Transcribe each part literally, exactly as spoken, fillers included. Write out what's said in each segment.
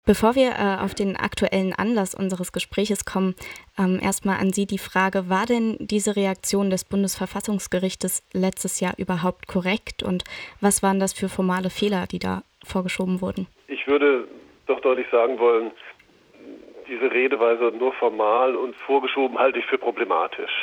Bevor wir äh, auf den aktuellen Anlass unseres Gespräches kommen, ähm, erstmal an Sie die Frage, war denn diese Reaktion des Bundesverfassungsgerichtes letztes Jahr überhaupt korrekt und was waren das für formale Fehler, die da vorgeschoben wurden? Ich würde doch deutlich sagen wollen, diese Redeweise nur formal und vorgeschoben halte ich für problematisch.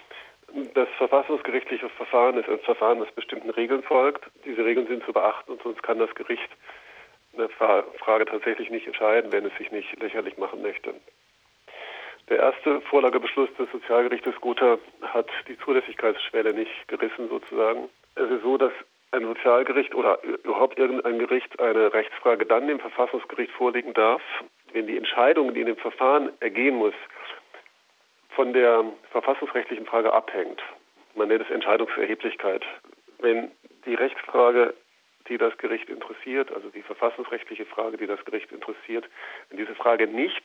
Das verfassungsgerichtliche Verfahren ist ein Verfahren, das bestimmten Regeln folgt. Diese Regeln sind zu beachten und sonst kann das Gericht eine Frage tatsächlich nicht entscheiden, wenn es sich nicht lächerlich machen möchte. Der erste Vorlagebeschluss des Sozialgerichtes Gotha hat die Zulässigkeitsschwelle nicht gerissen sozusagen. Es ist so, dass ein Sozialgericht oder überhaupt irgendein Gericht eine Rechtsfrage dann dem Verfassungsgericht vorlegen darf, wenn die Entscheidung, die in dem Verfahren ergehen muss, von der verfassungsrechtlichen Frage abhängt. Man nennt es Entscheidungserheblichkeit. Wenn die Rechtsfrage, die das Gericht interessiert, also die verfassungsrechtliche Frage, die das Gericht interessiert, wenn diese Frage nicht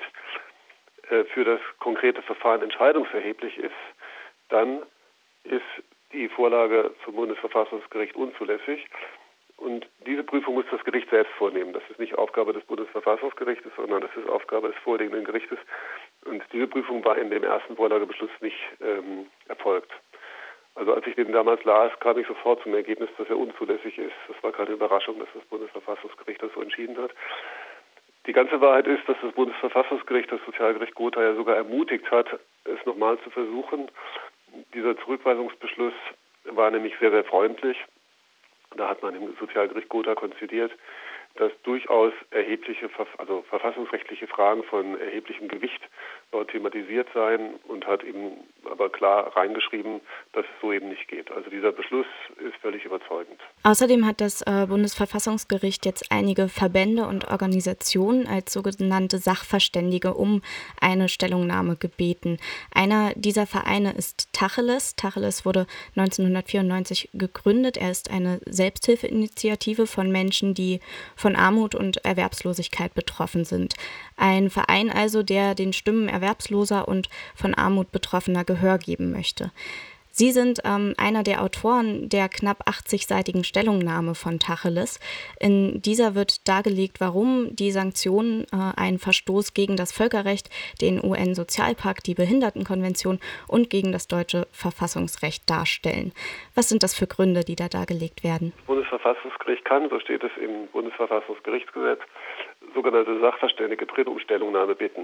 äh, für das konkrete Verfahren entscheidungserheblich ist, dann ist die Vorlage zum Bundesverfassungsgericht unzulässig. Und diese Prüfung muss das Gericht selbst vornehmen. Das ist nicht Aufgabe des Bundesverfassungsgerichtes, sondern das ist Aufgabe des vorliegenden Gerichtes. Und diese Prüfung war in dem ersten Vorlagebeschluss nicht ähm, erfolgt. Also als ich den damals las, kam ich sofort zum Ergebnis, dass er unzulässig ist. Das war keine Überraschung, dass das Bundesverfassungsgericht das so entschieden hat. Die ganze Wahrheit ist, dass das Bundesverfassungsgericht das Sozialgericht Gotha ja sogar ermutigt hat, es nochmal zu versuchen. Dieser Zurückweisungsbeschluss war nämlich sehr, sehr freundlich. Da hat man im Sozialgericht Gotha konzidiert, dass durchaus erhebliche, also verfassungsrechtliche Fragen von erheblichem Gewicht dort thematisiert seien und hat eben aber klar reingeschrieben, dass es so eben nicht geht. Also dieser Beschluss ist völlig überzeugend. Außerdem hat das äh, Bundesverfassungsgericht jetzt einige Verbände und Organisationen als sogenannte Sachverständige um eine Stellungnahme gebeten. Einer dieser Vereine ist Tacheles. Tacheles wurde neunzehnhundertvierundneunzig gegründet. Er ist eine Selbsthilfeinitiative von Menschen, die von Armut und Erwerbslosigkeit betroffen sind. Ein Verein also, der den Stimmen Erwerbsloser und von Armut Betroffener Gehör geben möchte. Sie sind ähm, einer der Autoren der knapp achtzigseitigen Stellungnahme von Tacheles. In dieser wird dargelegt, warum die Sanktionen äh, einen Verstoß gegen das Völkerrecht, den U N-Sozialpakt, die Behindertenkonvention und gegen das deutsche Verfassungsrecht darstellen. Was sind das für Gründe, die da dargelegt werden? Das Bundesverfassungsgericht kann, so steht es im Bundesverfassungsgerichtsgesetz, sogenannte Sachverständige Dritt um Stellungnahme bitten.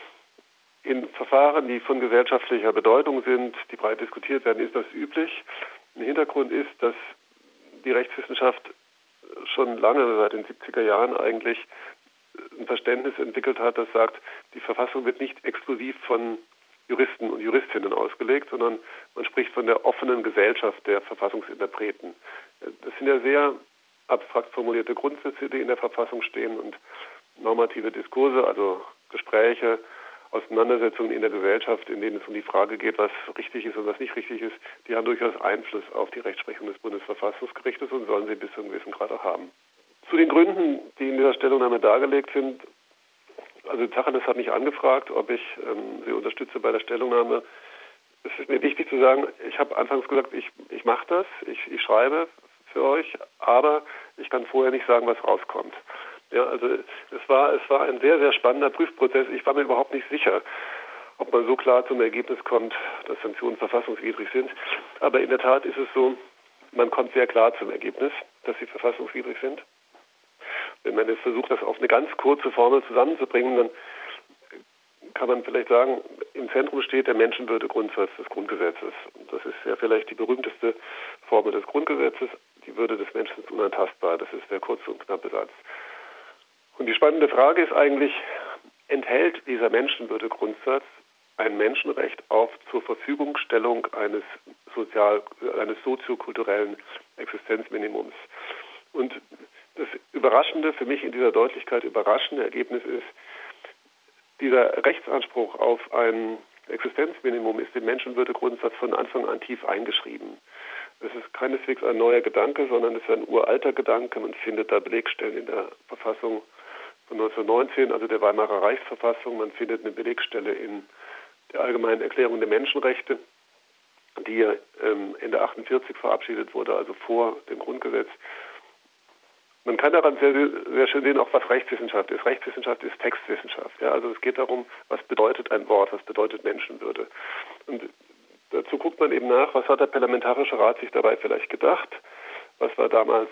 In Verfahren, die von gesellschaftlicher Bedeutung sind, die breit diskutiert werden, ist das üblich. Ein Hintergrund ist, dass die Rechtswissenschaft schon lange, seit den siebziger Jahren eigentlich, ein Verständnis entwickelt hat, das sagt, die Verfassung wird nicht exklusiv von Juristen und Juristinnen ausgelegt, sondern man spricht von der offenen Gesellschaft der Verfassungsinterpreten. Das sind ja sehr abstrakt formulierte Grundsätze, die in der Verfassung stehen, und normative Diskurse, also Gespräche, Auseinandersetzungen in der Gesellschaft, in denen es um die Frage geht, was richtig ist und was nicht richtig ist, die haben durchaus Einfluss auf die Rechtsprechung des Bundesverfassungsgerichtes und sollen sie bis zu einem gewissen Grad auch haben. Zu den Gründen, die in dieser Stellungnahme dargelegt sind, also Tacheles hat mich angefragt, ob ich ähm, sie unterstütze bei der Stellungnahme. Es ist mir wichtig zu sagen, ich habe anfangs gesagt, ich, ich mache das, ich, ich schreibe für euch, aber ich kann vorher nicht sagen, was rauskommt. Ja, also es war, es war ein sehr, sehr spannender Prüfprozess. Ich war mir überhaupt nicht sicher, ob man so klar zum Ergebnis kommt, dass Sanktionen verfassungswidrig sind. Aber in der Tat ist es so, man kommt sehr klar zum Ergebnis, dass sie verfassungswidrig sind. Wenn man jetzt versucht, das auf eine ganz kurze Formel zusammenzubringen, dann kann man vielleicht sagen, im Zentrum steht der Menschenwürdegrundsatz des Grundgesetzes. Und das ist ja vielleicht die berühmteste Formel des Grundgesetzes. Die Würde des Menschen ist unantastbar. Das ist der kurze und knappe Satz. Und die spannende Frage ist eigentlich, enthält dieser Menschenwürdegrundsatz ein Menschenrecht auf zur Verfügungstellung eines sozial, eines soziokulturellen Existenzminimums? Und das Überraschende, für mich in dieser Deutlichkeit überraschende Ergebnis ist, dieser Rechtsanspruch auf ein Existenzminimum ist im Menschenwürdegrundsatz von Anfang an tief eingeschrieben. Es ist keineswegs ein neuer Gedanke, sondern es ist ein uralter Gedanke. Man findet da Belegstellen in der Verfassung von neunzehnhundertneunzehn, also der Weimarer Reichsverfassung. Man findet eine Belegstelle in der Allgemeinen Erklärung der Menschenrechte, die ähm, Ende achtundvierzig verabschiedet wurde, also vor dem Grundgesetz. Man kann daran sehr, sehr schön sehen, auch was Rechtswissenschaft ist. Rechtswissenschaft ist Textwissenschaft. Ja? Also es geht darum, was bedeutet ein Wort, was bedeutet Menschenwürde. Und dazu guckt man eben nach, was hat der Parlamentarische Rat sich dabei vielleicht gedacht, was war damals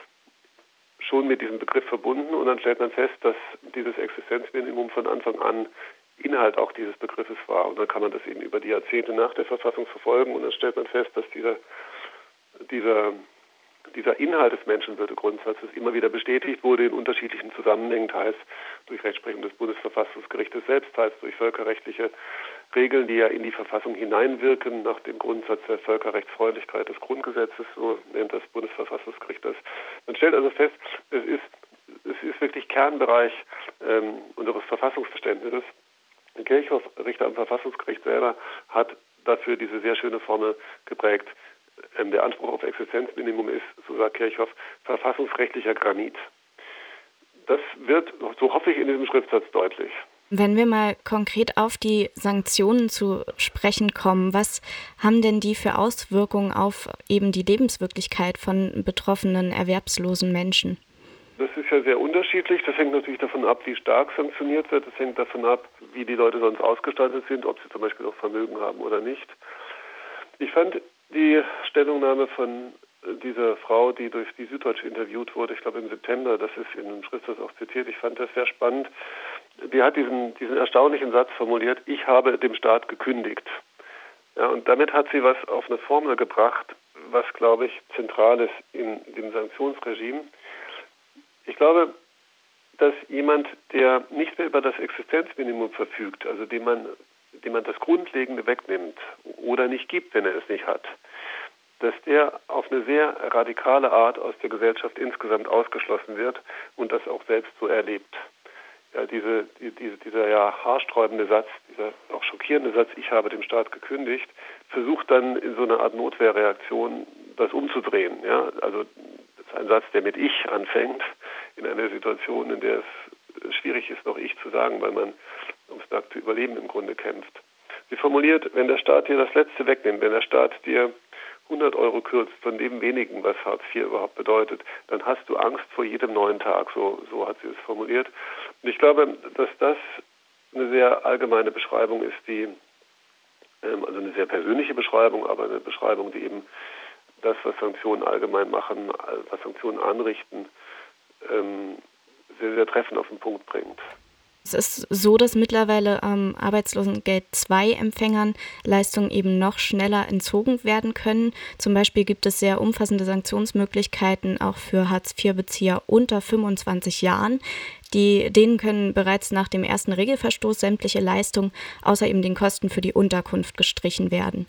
schon mit diesem Begriff verbunden, und dann stellt man fest, dass dieses Existenzminimum von Anfang an Inhalt auch dieses Begriffes war. Und dann kann man das eben über die Jahrzehnte nach der Verfassung verfolgen, und dann stellt man fest, dass dieser, dieser, dieser Inhalt des Menschenwürdegrundsatzes immer wieder bestätigt wurde in unterschiedlichen Zusammenhängen, teils durch Rechtsprechung des Bundesverfassungsgerichtes selbst, teils durch völkerrechtliche Regeln, die ja in die Verfassung hineinwirken, nach dem Grundsatz der Völkerrechtsfreundlichkeit des Grundgesetzes, so nennt das Bundesverfassungsgericht das. Man stellt also fest, es ist, es ist wirklich Kernbereich ähm, unseres Verfassungsverständnisses. Kirchhoff, Richter am Verfassungsgericht selber, hat dafür diese sehr schöne Formel geprägt. Ähm, der Anspruch auf Existenzminimum ist, so sagt Kirchhoff, verfassungsrechtlicher Granit. Das wird, so hoffe ich, in diesem Schriftsatz deutlich. Wenn wir mal konkret auf die Sanktionen zu sprechen kommen, was haben denn die für Auswirkungen auf eben die Lebenswirklichkeit von betroffenen erwerbslosen Menschen? Das ist ja sehr unterschiedlich. Das hängt natürlich davon ab, wie stark sanktioniert wird. Das hängt davon ab, wie die Leute sonst ausgestattet sind, ob sie zum Beispiel noch Vermögen haben oder nicht. Ich fand die Stellungnahme von dieser Frau, die durch die Süddeutsche interviewt wurde, ich glaube im September, das ist in einem Schriftsatz auch zitiert, ich fand das sehr spannend. Die hat diesen, diesen erstaunlichen Satz formuliert: Ich habe dem Staat gekündigt. Ja, und damit hat sie was auf eine Formel gebracht, was, glaube ich, zentral ist in dem Sanktionsregime. Ich glaube, dass jemand, der nicht mehr über das Existenzminimum verfügt, also dem man, dem man das Grundlegende wegnimmt oder nicht gibt, wenn er es nicht hat, dass der auf eine sehr radikale Art aus der Gesellschaft insgesamt ausgeschlossen wird und das auch selbst so erlebt. Ja, diese, die, diese, dieser ja haarsträubende Satz, dieser auch schockierende Satz, ich habe dem Staat gekündigt, versucht dann in so einer Art Notwehrreaktion das umzudrehen. Ja? Also das ist ein Satz, der mit Ich anfängt, in einer Situation, in der es schwierig ist, noch Ich zu sagen, weil man ums nackte Überleben im Grunde kämpft. Sie formuliert, wenn der Staat dir das Letzte wegnimmt, wenn der Staat dir hundert Euro kürzt, von dem wenigen, was Hartz vier überhaupt bedeutet, dann hast du Angst vor jedem neuen Tag, so, so hat sie es formuliert. Und ich glaube, dass das eine sehr allgemeine Beschreibung ist, die, ähm, also eine sehr persönliche Beschreibung, aber eine Beschreibung, die eben das, was Sanktionen allgemein machen, was Sanktionen anrichten, ähm, sehr, sehr treffend auf den Punkt bringt. Es ist so, dass mittlerweile ähm, Arbeitslosengeld zwei Empfängern Leistungen eben noch schneller entzogen werden können. Zum Beispiel gibt es sehr umfassende Sanktionsmöglichkeiten auch für Hartz vier Bezieher unter fünfundzwanzig Jahren. Die, denen können bereits nach dem ersten Regelverstoß sämtliche Leistungen außer eben den Kosten für die Unterkunft gestrichen werden.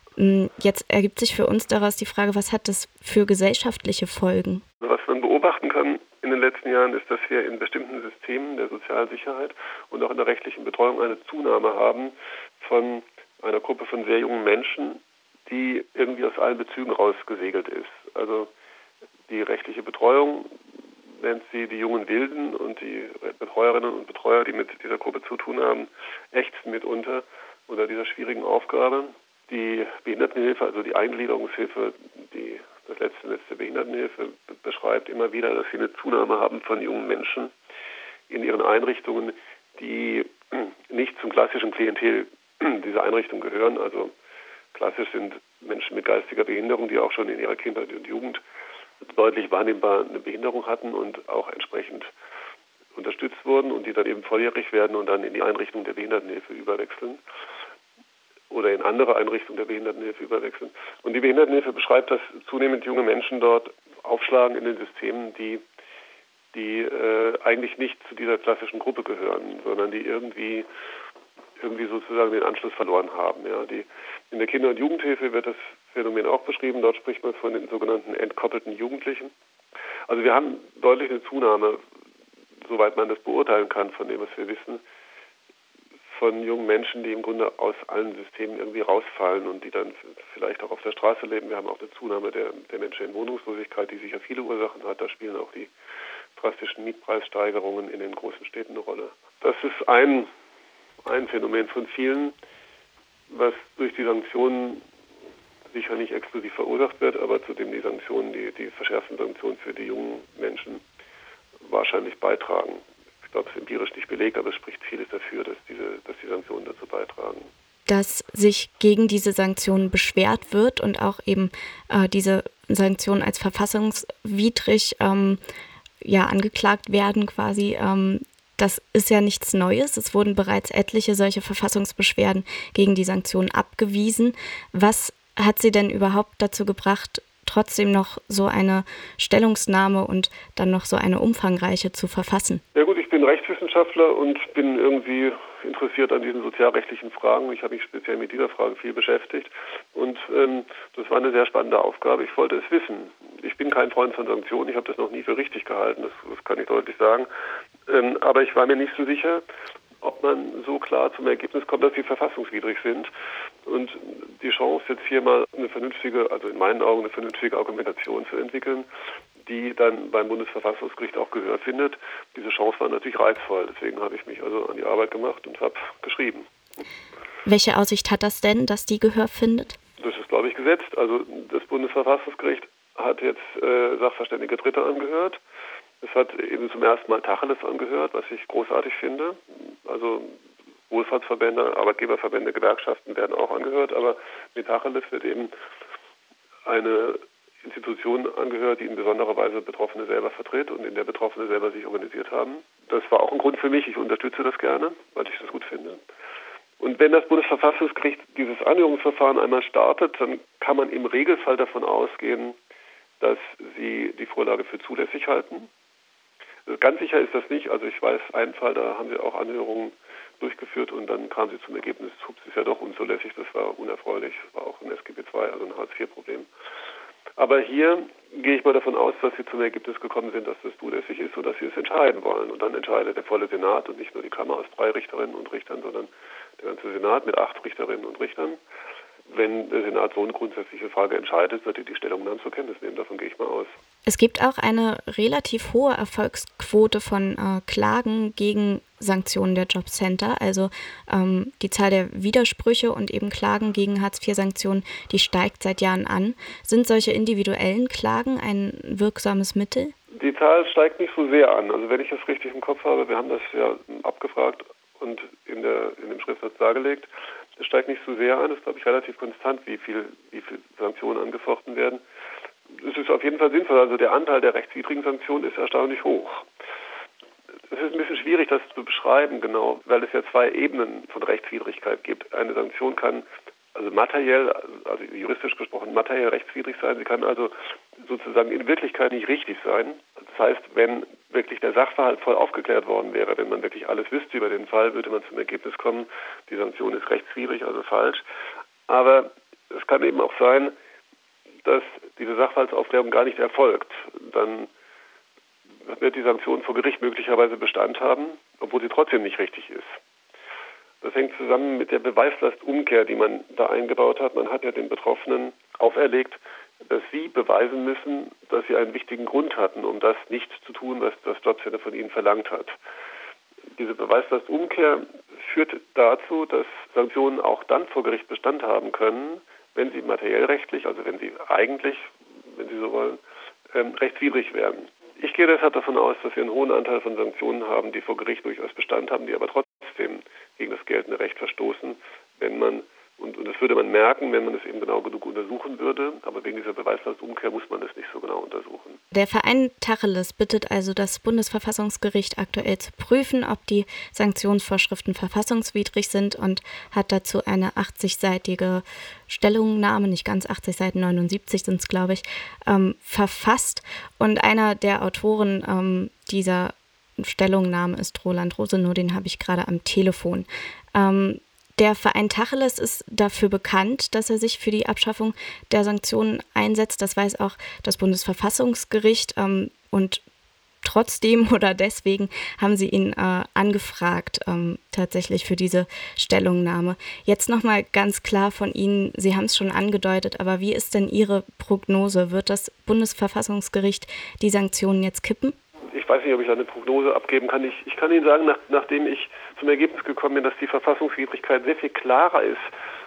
Jetzt ergibt sich für uns daraus die Frage, was hat das für gesellschaftliche Folgen? Was man beobachten kann in den letzten Jahren ist, dass wir in bestimmten Systemen der Sozialsicherheit und auch in der rechtlichen Betreuung eine Zunahme haben von einer Gruppe von sehr jungen Menschen, die irgendwie aus allen Bezügen rausgesegelt ist. Also die rechtliche Betreuung nennt sie die jungen Wilden, und die Betreuerinnen und Betreuer, die mit dieser Gruppe zu tun haben, ächzen mitunter unter dieser schwierigen Aufgabe. Die Behindertenhilfe, also die Eingliederungshilfe, die das letzte Netz der Behindertenhilfe beschreibt immer wieder, dass sie eine Zunahme haben von jungen Menschen in ihren Einrichtungen, die nicht zum klassischen Klientel dieser Einrichtung gehören. Also klassisch sind Menschen mit geistiger Behinderung, die auch schon in ihrer Kindheit und Jugend deutlich wahrnehmbar eine Behinderung hatten und auch entsprechend unterstützt wurden und die dann eben volljährig werden und dann in die Einrichtung der Behindertenhilfe überwechseln oder in andere Einrichtungen der Behindertenhilfe überwechseln. Und die Behindertenhilfe beschreibt, dass zunehmend junge Menschen dort aufschlagen in den Systemen, die, die äh, eigentlich nicht zu dieser klassischen Gruppe gehören, sondern die irgendwie, irgendwie sozusagen den Anschluss verloren haben. Ja. Die, in der Kinder- und Jugendhilfe wird das Phänomen auch beschrieben. Dort spricht man von den sogenannten entkoppelten Jugendlichen. Also wir haben deutlich eine Zunahme, soweit man das beurteilen kann, von dem, was wir wissen, von jungen Menschen, die im Grunde aus allen Systemen irgendwie rausfallen und die dann vielleicht auch auf der Straße leben. Wir haben auch eine Zunahme der, der Menschen in Wohnungslosigkeit, die sicher viele Ursachen hat. Da spielen auch die drastischen Mietpreissteigerungen in den großen Städten eine Rolle. Das ist ein, ein Phänomen von vielen, was durch die Sanktionen sicher nicht exklusiv verursacht wird, aber zudem die Sanktionen, die, die verschärften Sanktionen für die jungen Menschen wahrscheinlich beitragen. Ich glaube, es ist empirisch nicht belegt, aber es spricht vieles dafür, dass diese, dass die Sanktionen dazu beitragen. Dass sich gegen diese Sanktionen beschwert wird und auch eben äh, diese Sanktionen als verfassungswidrig ähm, ja, angeklagt werden quasi. Ähm, das ist ja nichts Neues. Es wurden bereits etliche solche Verfassungsbeschwerden gegen die Sanktionen abgewiesen. Was hat Sie denn überhaupt dazu gebracht, trotzdem noch so eine Stellungnahme und dann noch so eine umfangreiche zu verfassen? Ja gut, ich bin Rechtswissenschaftler und bin irgendwie interessiert an diesen sozialrechtlichen Fragen. Ich habe mich speziell mit dieser Frage viel beschäftigt und ähm, das war eine sehr spannende Aufgabe. Ich wollte es wissen. Ich bin kein Freund von Sanktionen, ich habe das noch nie für richtig gehalten, das, das kann ich deutlich sagen. Ähm, aber ich war mir nicht so sicher, ob man so klar zum Ergebnis kommt, dass sie verfassungswidrig sind. Und die Chance, jetzt hier mal eine vernünftige, also in meinen Augen eine vernünftige Argumentation zu entwickeln, die dann beim Bundesverfassungsgericht auch Gehör findet, diese Chance war natürlich reizvoll. Deswegen habe ich mich also an die Arbeit gemacht und habe geschrieben. Welche Aussicht hat das denn, dass die Gehör findet? Das ist, glaube ich, gesetzt. Also das Bundesverfassungsgericht hat jetzt äh, Sachverständige Dritte angehört. Es hat eben zum ersten Mal Tacheles angehört, was ich großartig finde. Also Wohlfahrtsverbände, Arbeitgeberverbände, Gewerkschaften werden auch angehört, aber mit Tacheles wird eben eine Institution angehört, die in besonderer Weise Betroffene selber vertritt und in der Betroffene selber sich organisiert haben. Das war auch ein Grund für mich. Ich unterstütze das gerne, weil ich das gut finde. Und wenn das Bundesverfassungsgericht dieses Anhörungsverfahren einmal startet, dann kann man im Regelfall davon ausgehen, dass sie die Vorlage für zulässig halten. Ganz sicher ist das nicht. Also ich weiß einen Fall, da haben sie auch Anhörungen durchgeführt und dann kam sie zum Ergebnis, hups, ist ja doch unzulässig, das war unerfreulich, war auch ein S G B zwei, also ein Hartz vier Problem. Aber hier gehe ich mal davon aus, dass sie zum Ergebnis gekommen sind, dass das zulässig ist und dass sie es entscheiden wollen. Und dann entscheidet der volle Senat und nicht nur die Kammer aus drei Richterinnen und Richtern, sondern der ganze Senat mit acht Richterinnen und Richtern. Wenn der Senat so eine grundsätzliche Frage entscheidet, wird er die Stellungnahmen zur Kenntnis nehmen. Davon gehe ich mal aus. Es gibt auch eine relativ hohe Erfolgsquote von äh, Klagen gegen Sanktionen der Jobcenter. Also ähm, die Zahl der Widersprüche und eben Klagen gegen Hartz vier Sanktionen, die steigt seit Jahren an. Sind solche individuellen Klagen ein wirksames Mittel? Die Zahl steigt nicht so sehr an. Also wenn ich das richtig im Kopf habe, wir haben das ja abgefragt und in, der, in dem Schriftsatz dargelegt, es steigt nicht so sehr an. Es ist, glaube ich, relativ konstant, wie viel, wie viel Sanktionen angefochten werden. Es ist auf jeden Fall sinnvoll. Also der Anteil der rechtswidrigen Sanktionen ist erstaunlich hoch. Es ist ein bisschen schwierig, das zu beschreiben, genau, weil es ja zwei Ebenen von Rechtswidrigkeit gibt. Eine Sanktion kann also materiell, also juristisch gesprochen materiell rechtswidrig sein. Sie kann also sozusagen in Wirklichkeit nicht richtig sein. Das heißt, wenn wirklich der Sachverhalt voll aufgeklärt worden wäre, wenn man wirklich alles wüsste über den Fall, würde man zum Ergebnis kommen, die Sanktion ist rechtswidrig, also falsch. Aber es kann eben auch sein, dass diese Sachverhaltsaufklärung gar nicht erfolgt. Dann wird die Sanktion vor Gericht möglicherweise Bestand haben, obwohl sie trotzdem nicht richtig ist. Das hängt zusammen mit der Beweislastumkehr, die man da eingebaut hat. Man hat ja den Betroffenen auferlegt, dass sie beweisen müssen, dass sie einen wichtigen Grund hatten, um das nicht zu tun, was das Jobcenter von ihnen verlangt hat. Diese Beweislastumkehr führt dazu, dass Sanktionen auch dann vor Gericht Bestand haben können, wenn sie materiell rechtlich, also wenn sie eigentlich, wenn Sie so wollen, ähm, rechtswidrig werden. Ich gehe deshalb davon aus, dass wir einen hohen Anteil von Sanktionen haben, die vor Gericht durchaus Bestand haben, die aber trotzdem gegen das geltende Recht verstoßen, wenn man, und, und das würde man merken, wenn man es eben genau genug untersuchen würde, aber wegen dieser Beweislastumkehr muss man es nicht so genau untersuchen. Der Verein Tacheles bittet also das Bundesverfassungsgericht aktuell zu prüfen, ob die Sanktionsvorschriften verfassungswidrig sind und hat dazu eine achtzigseitige Stellungnahme, nicht ganz achtzig Seiten, neunundsiebzig sind es, glaube ich, ähm, verfasst. Und einer der Autoren ähm, dieser Stellungnahme ist Roland Rosenow, den habe ich gerade am Telefon. Ähm, Der Verein Tacheles ist dafür bekannt, dass er sich für die Abschaffung der Sanktionen einsetzt. Das weiß auch das Bundesverfassungsgericht. Ähm, und trotzdem oder deswegen haben sie ihn äh, angefragt, ähm, tatsächlich für diese Stellungnahme. Jetzt nochmal ganz klar von Ihnen, Sie haben es schon angedeutet, aber wie ist denn Ihre Prognose? Wird das Bundesverfassungsgericht die Sanktionen jetzt kippen? Ich weiß nicht, ob ich da eine Prognose abgeben kann. Ich, ich kann Ihnen sagen, nach, nachdem ich zum Ergebnis gekommen bin, dass die Verfassungswidrigkeit sehr viel klarer ist,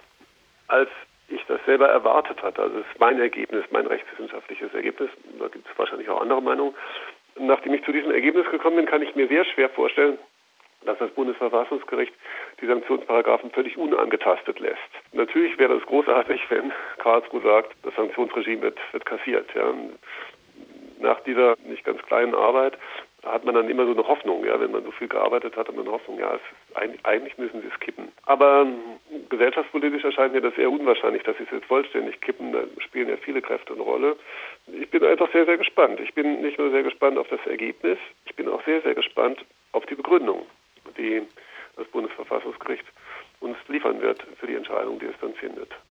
als ich das selber erwartet hatte. Also es ist mein Ergebnis, mein rechtswissenschaftliches Ergebnis. Da gibt es wahrscheinlich auch andere Meinungen. Nachdem ich zu diesem Ergebnis gekommen bin, kann ich mir sehr schwer vorstellen, dass das Bundesverfassungsgericht die Sanktionsparagraphen völlig unangetastet lässt. Natürlich wäre es großartig, wenn Karlsruhe sagt, das Sanktionsregime wird, wird kassiert. Ja. Nach dieser nicht ganz kleinen Arbeit hat man dann immer so eine Hoffnung, ja, wenn man so viel gearbeitet hat, hat man eine Hoffnung, ja, es ist, eigentlich, eigentlich müssen sie es kippen. Aber gesellschaftspolitisch erscheint mir das eher unwahrscheinlich, dass sie es jetzt vollständig kippen. Da spielen ja viele Kräfte eine Rolle. Ich bin einfach sehr, sehr gespannt. Ich bin nicht nur sehr gespannt auf das Ergebnis, ich bin auch sehr, sehr gespannt auf die Begründung, die das Bundesverfassungsgericht uns liefern wird für die Entscheidung, die es dann findet.